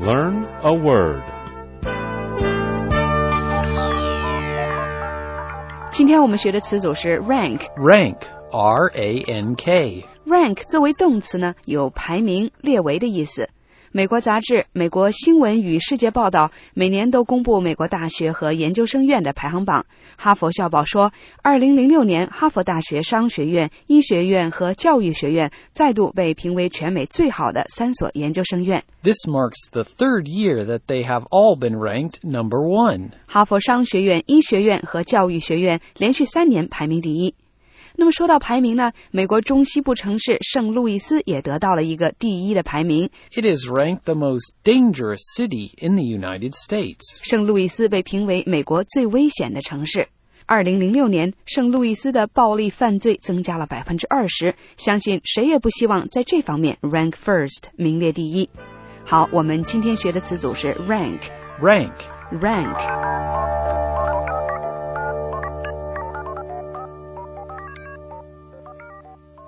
learn a word. 今天我们学的词组是 rank. Rank, R-A-N-K. Rank 作为动词呢，有排名、列为的意思。美国杂志《美国新闻与世界报道》每年都公布美国大学和研究生院的排行榜。哈佛校报说，2006年哈佛大学商学院、医学院和教育学院再度被评为全美最好的3所研究生院。 This marks the third year that they have all been ranked number 1. 哈佛商学院、医学院和教育学院连续3年排名第一。那么说到排名呢，美国中西部城市圣路易斯也得到了一个第一的排名。 It is ranked the most dangerous city in the United States. 圣路易斯被评为美国最危险的城市。2006年，圣路易斯的暴力犯罪增加了20%，相信谁也不希望在这方面 rank first， 名列第一。好，我们今天学的词组是 rank。 Rank. Rank